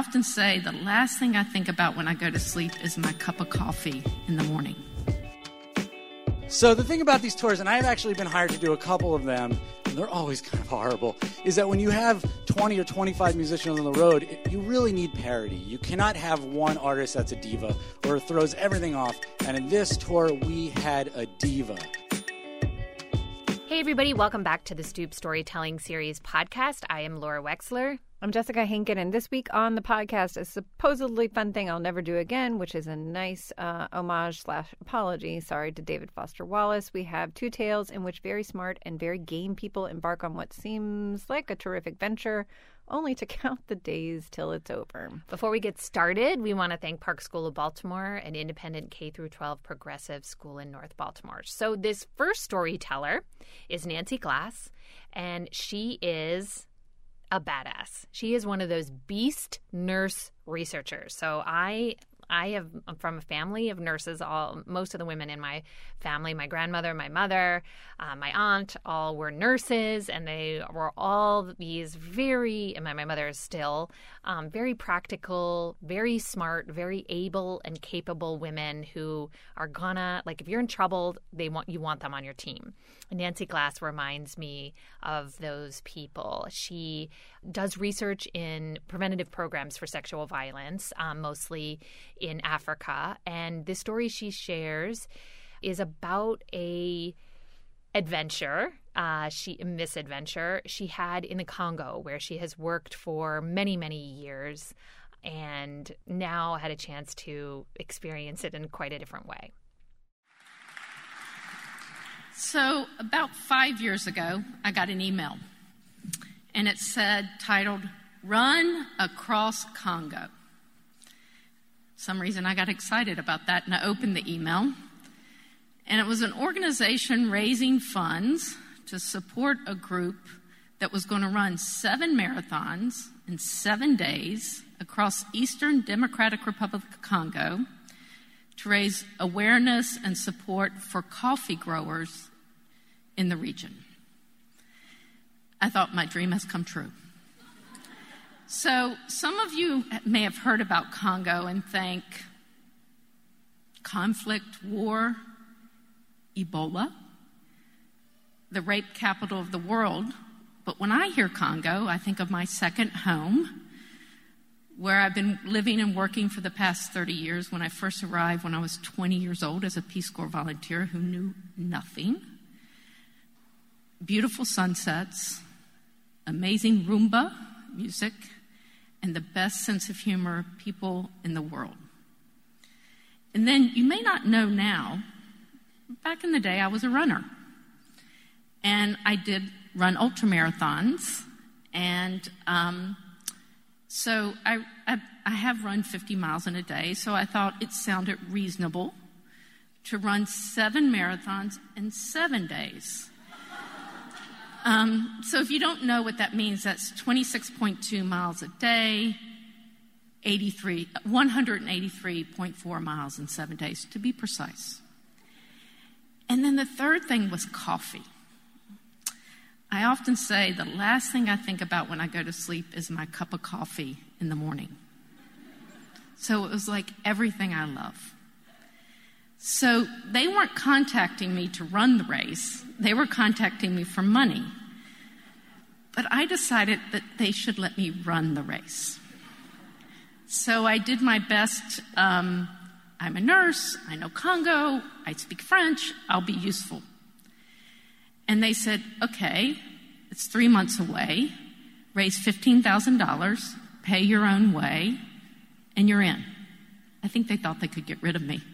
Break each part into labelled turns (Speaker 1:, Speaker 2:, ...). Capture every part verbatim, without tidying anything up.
Speaker 1: often say the last thing I think about when I go to sleep is my cup of coffee in the morning.
Speaker 2: So the thing about these tours, and I've actually been hired to do a couple of them, and they're always kind of horrible, is that when you have twenty or twenty-five musicians on the road, it, you really need parity. You cannot have one artist that's a diva or throws everything off. And in this tour, we had a diva.
Speaker 3: Hey, everybody. Welcome back to the Stoop Storytelling Series podcast. I am Laura Wexler.
Speaker 4: I'm Jessica Hinken, and this week on the podcast, a supposedly fun thing I'll never do again, which is a nice uh, homage slash apology, sorry, to David Foster Wallace. We have two tales in which very smart and very game people embark on what seems like a terrific venture, only to count the days till it's over.
Speaker 3: Before we get started, we want to thank Park School of Baltimore, an independent K through twelve progressive school in North Baltimore. So this first storyteller is Nancy Glass, and she is a badass. She is one of those beast nurse researchers. So I I have I'm from a family of nurses. All most of the women in my family, my grandmother, my mother, uh, my aunt, all were nurses, and they were all these very, and my, my mother is still, um, very practical, very smart, very able and capable women who are gonna, like, if you're in trouble, they want you want them on your team. And Nancy Glass reminds me of those people. She does research in preventative programs for sexual violence, um, mostly in Africa. And the story she shares is about a adventure, uh, she misadventure she had in the Congo, where she has worked for many, many years and now had a chance to experience it in quite a different way.
Speaker 1: So about five years ago, I got an email, and it said, titled, Run Across Congo. For some reason, I got excited about that, and I opened the email. And it was an organization raising funds to support a group that was going to run seven marathons in seven days across Eastern Democratic Republic of Congo to raise awareness and support for coffee growers in the region. I thought my dream has come true. So some of you may have heard about Congo and think conflict, war, Ebola, the rape capital of the world. But when I hear Congo, I think of my second home, where I've been living and working for the past thirty years. When I first arrived when I was twenty years old as a Peace Corps volunteer who knew nothing. Beautiful sunsets, amazing rumba music, and the best sense of humor people in the world. And then you may not know now, back in the day I was a runner. And I did run ultramarathons. And um, so I, I, I have run fifty miles in a day, so I thought it sounded reasonable to run seven marathons in seven days. Um, so if you don't know what that means, that's twenty-six point two miles a day, eighty-three, one hundred eighty-three point four miles in seven days, to be precise. And then the third thing was coffee. I often say the last thing I think about when I go to sleep is my cup of coffee in the morning. So it was like everything I love. So they weren't contacting me to run the race. They were contacting me for money. But I decided that they should let me run the race. So I did my best. Um, I'm a nurse. I know Congo. I speak French. I'll be useful. And they said, okay, it's three months away. Raise fifteen thousand dollars. Pay your own way. And you're in. I think they thought they could get rid of me.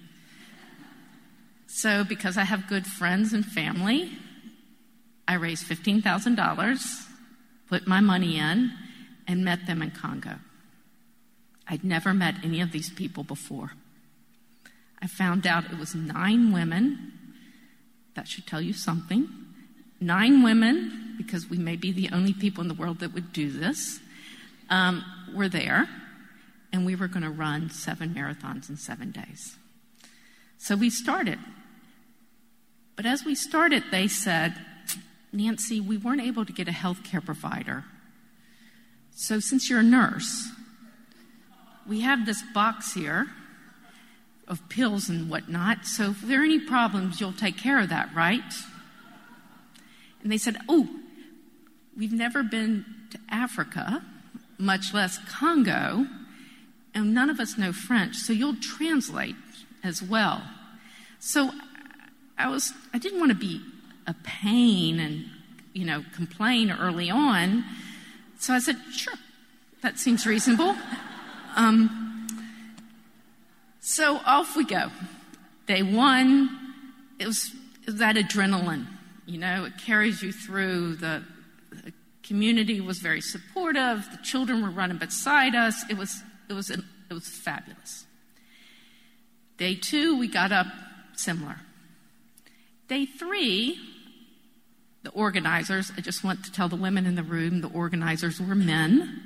Speaker 1: So because I have good friends and family, I raised fifteen thousand dollars, put my money in, and met them in Congo. I'd never met any of these people before. I found out it was nine women. That should tell you something. Nine women, because we may be the only people in the world that would do this, um, were there, and we were going to run seven marathons in seven days. So we started. But as we started, they said, Nancy, we weren't able to get a health care provider. So since you're a nurse, we have this box here of pills and whatnot, so if there are any problems, you'll take care of that, right? And they said, oh, we've never been to Africa, much less Congo, and none of us know French, so you'll translate as well. So I was, I didn't want to be a pain and, you know, complain early on, so I said, sure, that seems reasonable. Um, so off we go. Day one, it was, it was that adrenaline, you know, it carries you through. The, the community was very supportive. The children were running beside us. It was, it was, it was fabulous. Day two, we got up similar. Day three, the organizers, I just want to tell the women in the room, the organizers were men,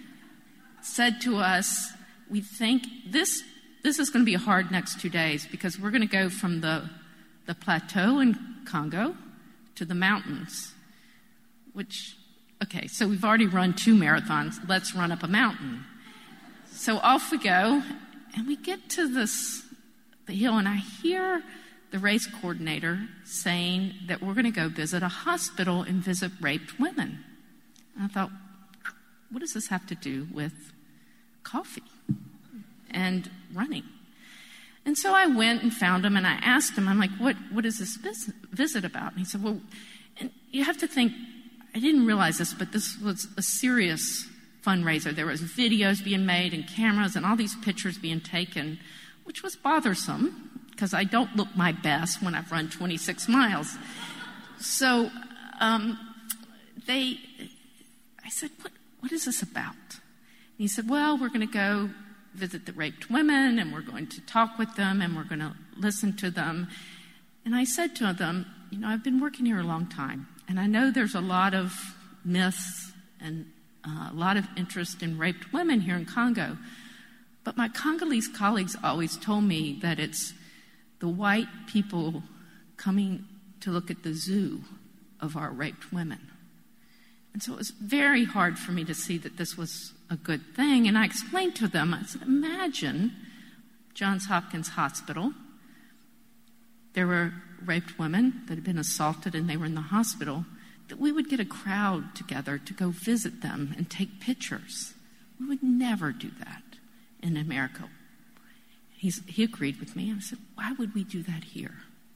Speaker 1: said to us, we think this this is going to be a hard next two days because we're going to go from the, the plateau in Congo to the mountains, which, okay, so we've already run two marathons. Let's run up a mountain. So off we go, and we get to this the hill, and I hear the race coordinator saying that we're going to go visit a hospital and visit raped women. And I thought, what does this have to do with coffee and running? And so I went and found him, and I asked him, I'm like, what, what is this vis- visit about? And he said, well, and you have to think, I didn't realize this, but this was a serious fundraiser. There was videos being made and cameras and all these pictures being taken, which was bothersome because I don't look my best when I've run twenty-six miles. So um, they, I said, what, what is this about? And he said, well, we're going to go visit the raped women, and we're going to talk with them, and we're going to listen to them. And I said to them, you know, I've been working here a long time, and I know there's a lot of myths and uh, a lot of interest in raped women here in Congo. But my Congolese colleagues always told me that it's the white people coming to look at the zoo of our raped women. And so it was very hard for me to see that this was a good thing. And I explained to them, I said, imagine Johns Hopkins Hospital. There were raped women that had been assaulted and they were in the hospital, that we would get a crowd together to go visit them and take pictures. We would never do that in America. He's, he agreed with me. I said, why would we do that here?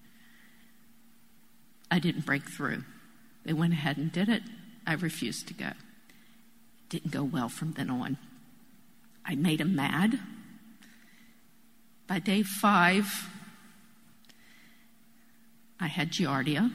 Speaker 1: I didn't break through. They went ahead and did it. I refused to go. It didn't go well from then on. I made him mad. By day five, I had giardia.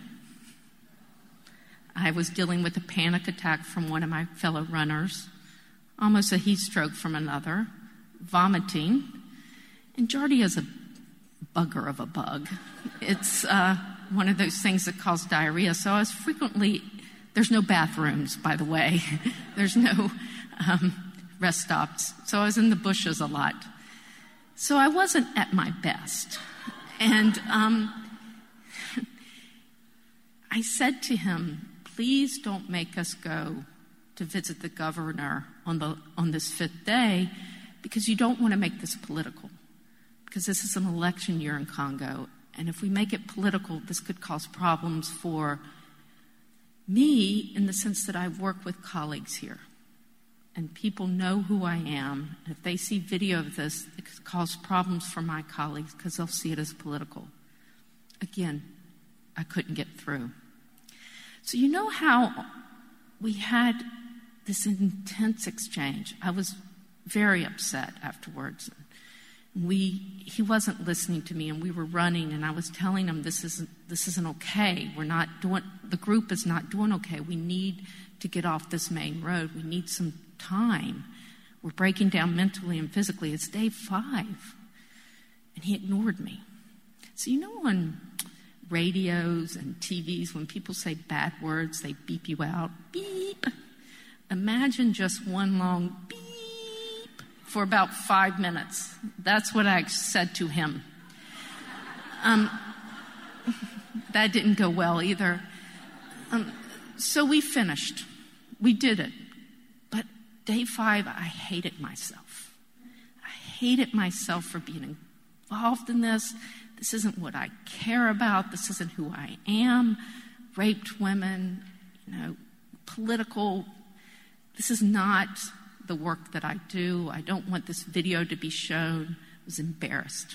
Speaker 1: I was dealing with a panic attack from one of my fellow runners, almost a heat stroke from another, vomiting. And giardia is a bugger of a bug. It's uh, one of those things that cause diarrhea. So I was frequently, there's no bathrooms, by the way. There's no um, rest stops. So I was in the bushes a lot. So I wasn't at my best. And um, I said to him, please don't make us go to visit the governor on the on this fifth day, because you don't want to make this political. Because this is an election year in Congo, and if we make it political, this could cause problems for me in the sense that I've worked with colleagues here, and people know who I am. If they see video of this, it could cause problems for my colleagues because they'll see it as political. Again, I couldn't get through. So you know how we had this intense exchange. I was very upset afterwards. We, he wasn't listening to me, and we were running, and I was telling him this isn't, this isn't okay. We're not doing, the group is not doing okay. We need to get off this main road. We need some time. We're breaking down mentally and physically. It's day five. And he ignored me. So you know on radios and T Vs, when people say bad words, they beep you out. Beep. Imagine just one long beep for about five minutes. That's what I said to him. Um, that didn't go well either. Um, so we finished. We did it. But day five, I hated myself. I hated myself for being involved in this. This isn't what I care about. This isn't who I am. Raped women, you know, political. This is not the work that I do. I don't want this video to be shown. I was embarrassed.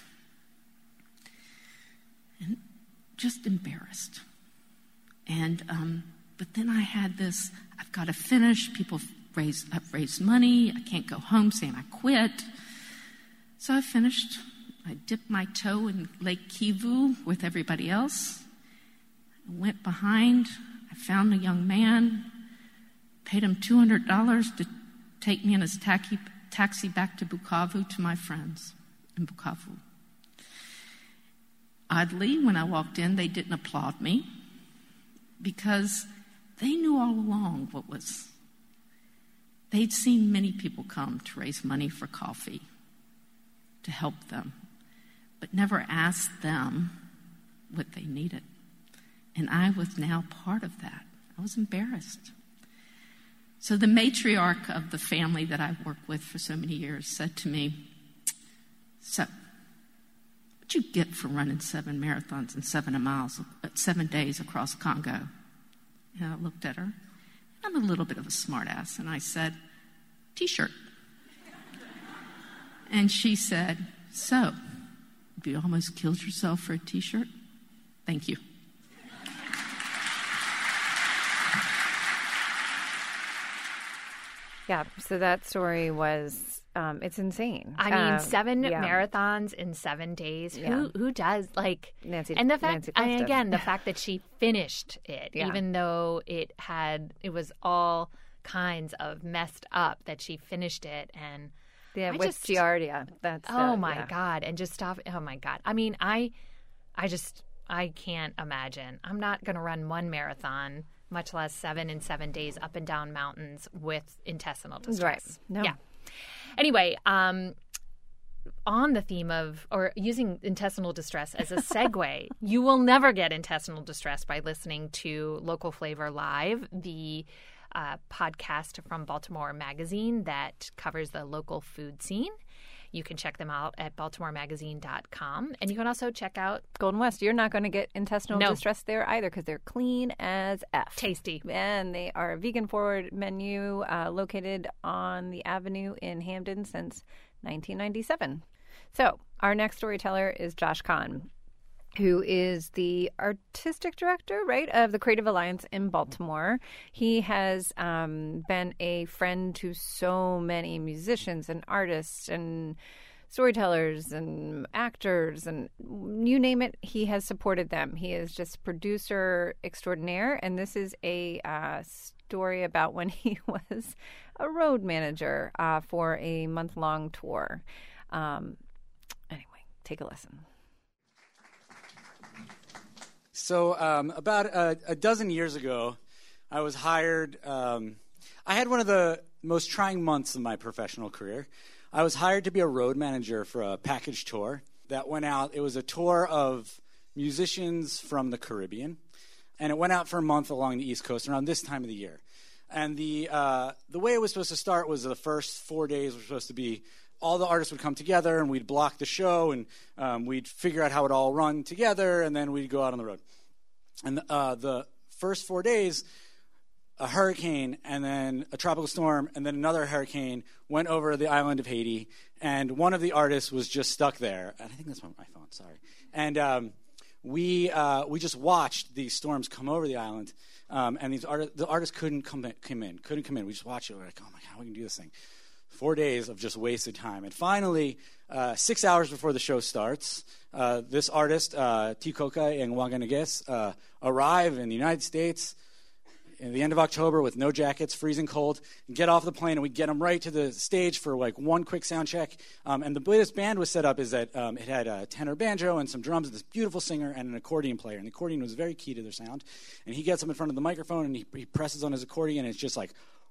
Speaker 1: And just embarrassed. And, um, but then I had this, I've got to finish. People raise, I've raised money. I can't go home saying I quit. So I finished. I dipped my toe in Lake Kivu with everybody else. I went behind. I found a young man, paid him two hundred dollars to take me in his taxi, taxi back to Bukavu to my friends in Bukavu. Oddly, when I walked in, they didn't applaud me because they knew all along what was. They'd seen many people come to raise money for coffee to help them, but never asked them what they needed. And I was now part of that. I was embarrassed. So the matriarch of the family that I've worked with for so many years said to me, so what'd you get for running seven marathons and seven miles, seven days across Congo? And I looked at her. I'm a little bit of a smartass, and I said, T-shirt. And she said, so, you almost killed yourself for a T-shirt? Thank you.
Speaker 4: Yeah, so that story was, um, it's insane.
Speaker 3: I mean,
Speaker 4: um,
Speaker 3: seven
Speaker 4: yeah.
Speaker 3: marathons in seven days.
Speaker 4: Yeah.
Speaker 3: Who who does, like,
Speaker 4: Nancy,
Speaker 3: and the fact,
Speaker 4: Nancy
Speaker 3: and
Speaker 4: Clifton.
Speaker 3: again, the fact that she finished it,
Speaker 4: Yeah.
Speaker 3: even though it had, it was all kinds of messed up, that she finished it. And
Speaker 4: Yeah,
Speaker 3: I
Speaker 4: with
Speaker 3: just-
Speaker 4: Giardia. That's
Speaker 3: oh
Speaker 4: the-
Speaker 3: my
Speaker 4: yeah.
Speaker 3: God. And just stop. Oh my God. I mean, I, I just, I can't imagine. I'm not going to run one marathon, much less seven in seven days up and down mountains with intestinal distress.
Speaker 4: Right. No.
Speaker 3: Yeah. Anyway, um, on the theme of, or using intestinal distress as a segue, you will never get intestinal distress by listening to Local Flavor Live, the uh, podcast from Baltimore Magazine that covers the local food scene. You can check them out at baltimore magazine dot com. And you can also check out
Speaker 4: Golden West, you're not going to get intestinal
Speaker 3: No.
Speaker 4: distress there either because they're clean as F.
Speaker 3: Tasty.
Speaker 4: And they are a vegan forward menu uh, located on the Avenue in Hamden since nineteen ninety-seven. So our next storyteller is Josh Kahn, who is the artistic director, right, of the Creative Alliance in Baltimore. He has um, been a friend to so many musicians and artists and storytellers and actors and you name it, he has supported them. He is just producer extraordinaire, and this is a uh, story about when he was a road manager uh, for a month-long tour. Um, anyway, take a listen.
Speaker 2: So um, about a, a dozen years ago, I was hired. Um, I had one of the most trying months of my professional career. I was hired to be a road manager for a package tour that went out. It was a tour of musicians from the Caribbean, and it went out for a month along the East Coast around this time of the year. And the uh, the way it was supposed to start was the first four days were supposed to be all the artists would come together, and we'd block the show, and um, we'd figure out how it all run together, and then we'd go out on the road. And uh, the first four days, a hurricane, and then a tropical storm, and then another hurricane went over the island of Haiti, and one of the artists was just stuck there. And I think that's my phone, sorry. And um, we uh, we just watched these storms come over the island, um, and these art- the artists couldn't come in, come in, couldn't come in. We just watched it. We were like, oh my God, we can do this thing. Four days of just wasted time. And finally, uh, six hours before the show starts, uh, this artist, uh, Tikoka and Wanganages, uh, arrive in the United States in the end of October with no jackets, freezing cold, and get off the plane, and we get them right to the stage for like one quick sound check. Um, and the way this band was set up is that um, it had a tenor banjo and some drums, this beautiful singer, and an accordion player. And the accordion was very key to their sound. And he gets up in front of the microphone, and he, he presses on his accordion, and it's just like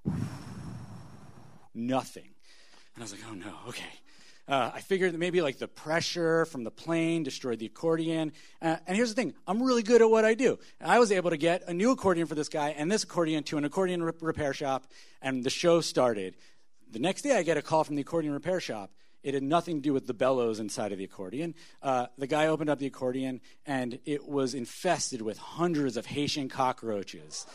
Speaker 2: nothing. And I was like, oh no, okay. Uh, I figured that maybe like the pressure from the plane destroyed the accordion. Uh, and here's the thing, I'm really good at what I do. And I was able to get a new accordion for this guy and this accordion to an accordion rep- repair shop, and the show started. The next day, I get a call from the accordion repair shop. It had nothing to do with the bellows inside of the accordion. Uh, the guy opened up the accordion, and it was infested with hundreds of Haitian cockroaches.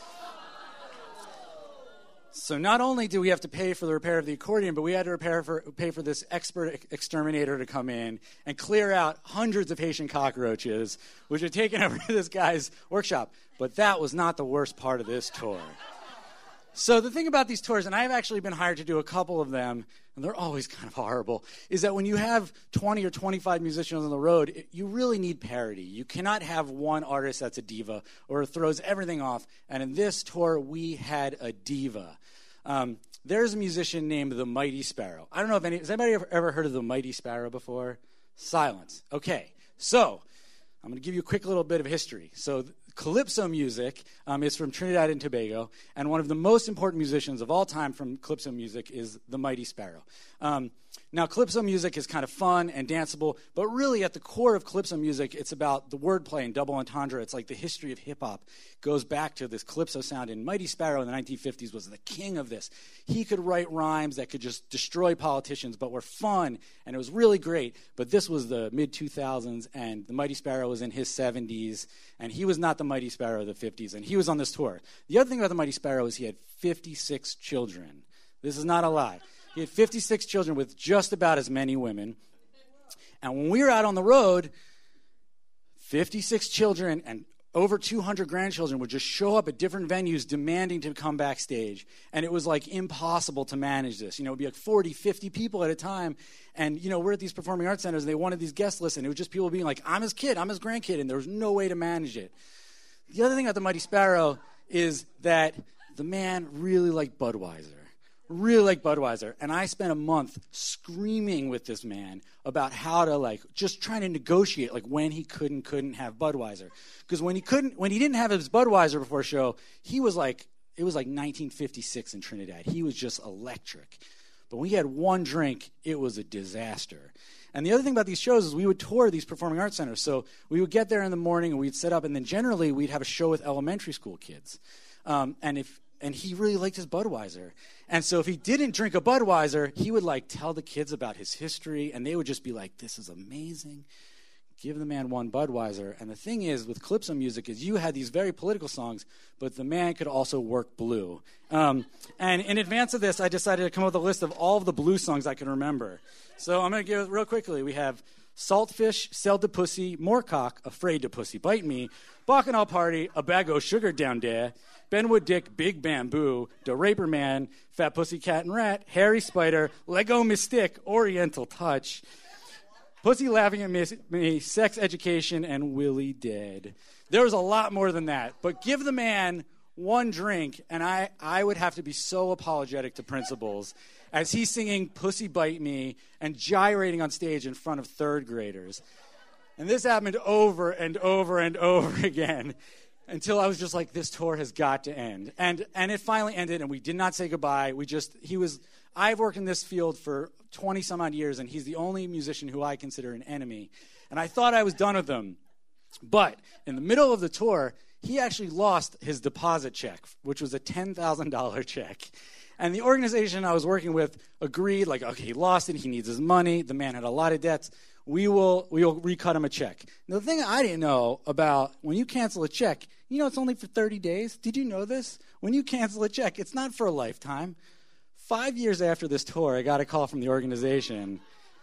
Speaker 2: So not only do we have to pay for the repair of the accordion, but we had to repair for, pay for this expert exterminator to come in and clear out hundreds of Haitian cockroaches, which had taken over this guy's workshop. But that was not the worst part of this tour. So the thing about these tours, and I've actually been hired to do a couple of them, and they're always kind of horrible, is that when you have twenty or twenty-five musicians on the road, it, you really need parity. You cannot have one artist that's a diva or throws everything off. And in this tour, we had a diva. Um, there's a musician named the Mighty Sparrow. I don't know if any, has anybody ever, ever heard of the Mighty Sparrow before? Silence. Okay, so I'm going to give you a quick little bit of history. So Calypso music um, is from Trinidad and Tobago, and one of the most important musicians of all time from Calypso music is the Mighty Sparrow. Um, now, Calypso music is kind of fun and danceable, but really at the core of Calypso music, it's about the wordplay and double entendre. It's like the history of hip-hop goes back to this Calypso sound, and Mighty Sparrow in the nineteen fifties was the king of this. He could write rhymes that could just destroy politicians, but were fun, and it was really great. But this was the mid two thousands, and the Mighty Sparrow was in his seventies, and he was not the Mighty Sparrow of the fifties, and he was on this tour. The other thing about the Mighty Sparrow is he had fifty-six children. This is not a lie. He had fifty-six children with just about as many women. And when we were out on the road, fifty-six children and over two hundred grandchildren would just show up at different venues demanding to come backstage. And it was like impossible to manage this. You know, it would be like forty, fifty people at a time. And, you know, we're at these performing arts centers and they wanted these guest lists. And it was just people being like, I'm his kid, I'm his grandkid. And there was no way to manage it. The other thing about the Mighty Sparrow is that the man really liked Budweiser. Really like Budweiser, and I spent a month screaming with this man about how to, like, just trying to negotiate, like, when he could and couldn't have Budweiser. Because when he couldn't, when he didn't have his Budweiser before a show, he was like, it was like nineteen fifty-six in Trinidad. He was just electric. But when he had one drink, it was a disaster. And the other thing about these shows is we would tour these performing arts centers. So we would get there in the morning and we'd set up, and then generally we'd have a show with elementary school kids. Um, and if And he really liked his Budweiser. And so if he didn't drink a Budweiser, he would, like, tell the kids about his history, and they would just be like, this is amazing. Give the man one Budweiser. And the thing is, with Calypso music, is you had these very political songs, but the man could also work blue. Um, and in advance of this, I decided to come up with a list of all of the blue songs I can remember. So I'm going to give it real quickly. We have Saltfish, Sell to Pussy, Moorcock, Afraid to Pussy Bite Me, Bacchanal Party, A Bag o' Sugar Down There, Benwood Dick, Big Bamboo, Da Raper Man, Fat Pussy Cat and Rat, Harry Spider, Lego Mystic, Oriental Touch, Pussy Laughing at Me, Sex Education, and Willie Dead. There was a lot more than that, but give the man one drink, and I, I would have to be so apologetic to principals as he's singing Pussy Bite Me and gyrating on stage in front of third graders. And this happened over and over and over again until I was just like, this tour has got to end. And and it finally ended, and we did not say goodbye. We just, he was, I've worked in this field for twenty some odd years, and he's the only musician who I consider an enemy. And I thought I was done with him. But in the middle of the tour, he actually lost his deposit check, which was a ten thousand dollars check. And the organization I was working with agreed, like, okay, he lost it, he needs his money, the man had a lot of debts, we will we will recut him a check. Now, the thing I didn't know about when you cancel a check, you know it's only for thirty days. Did you know this? When you cancel a check, it's not for a lifetime. Five years after this tour, I got a call from the organization.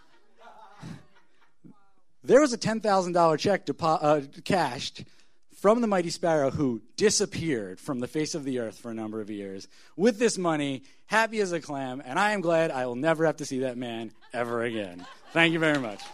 Speaker 2: There was a ten thousand dollars check depo- uh, cashed from the Mighty Sparrow, who disappeared from the face of the earth for a number of years, with this money, happy as a clam, and I am glad I will never have to see that man ever again. Thank you very much.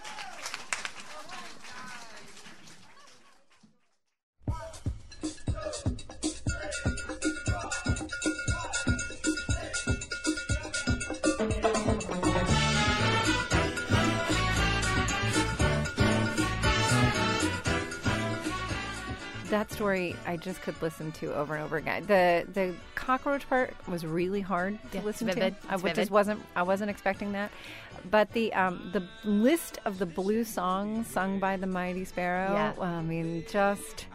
Speaker 4: That story I just could listen to over and over again. The the cockroach part was really hard to
Speaker 3: yeah,
Speaker 4: listen
Speaker 3: vivid.
Speaker 4: to. I
Speaker 3: it's
Speaker 4: just
Speaker 3: vivid.
Speaker 4: wasn't I wasn't expecting that. But the um, the list of the blue songs sung by the Mighty Sparrow,
Speaker 3: Yeah.
Speaker 4: well, I mean, just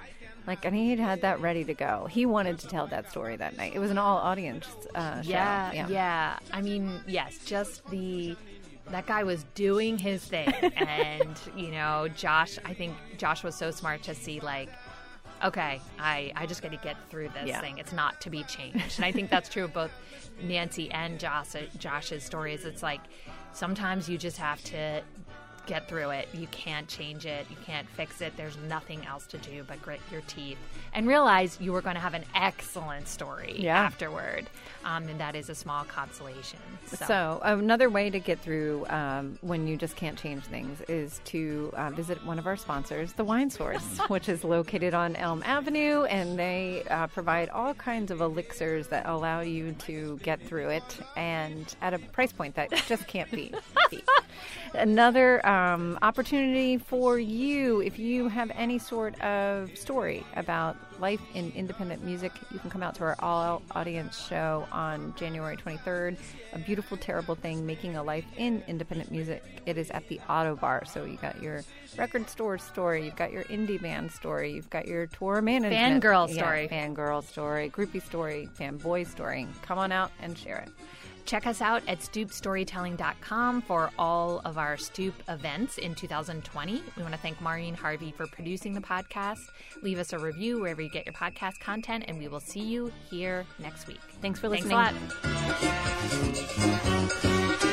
Speaker 4: Like, and he had had that ready to go. He wanted to tell that story that night. It was an all-audience uh, show.
Speaker 3: Yeah,
Speaker 4: yeah,
Speaker 3: yeah. I mean, yes, just the that guy was doing his thing, and you know, Josh. I think Josh was so smart to see like, okay, I I just got to get through this
Speaker 4: Yeah.
Speaker 3: thing. It's not to be changed, and I think that's true of both Nancy and Josh, Josh's stories. It's like sometimes you just have to get through it. You can't change it. You can't fix it. There's nothing else to do but grit your teeth and realize you were going to have an excellent story
Speaker 4: Yeah.
Speaker 3: afterward. Um, and that is a small consolation. So,
Speaker 4: So another way to get through um, when you just can't change things is to uh, visit one of our sponsors, The Wine Source, which is located on Elm Avenue, and they uh, provide all kinds of elixirs that allow you to get through it, and at a price point that just can't be beat. Another um, opportunity for you, if you have any sort of story about life in independent music, you can come out to our all-audience show on January twenty-third, A Beautiful Terrible Thing, Making a Life in Independent Music. It is at the Auto Bar, so you got your record store story, you've got your indie band story, you've got your tour management.
Speaker 3: Fangirl
Speaker 4: Yeah,
Speaker 3: story.
Speaker 4: fangirl story, groupie story, fanboy story. Come on out and share it.
Speaker 3: check us out at stoop storytelling dot com for all of our Stoop events in two thousand twenty. We want to thank Maureen Harvey for producing the podcast. Leave us a review wherever you get your podcast content, and we will see you here next week.
Speaker 4: Thanks for
Speaker 3: Thanks
Speaker 4: listening.
Speaker 3: a lot.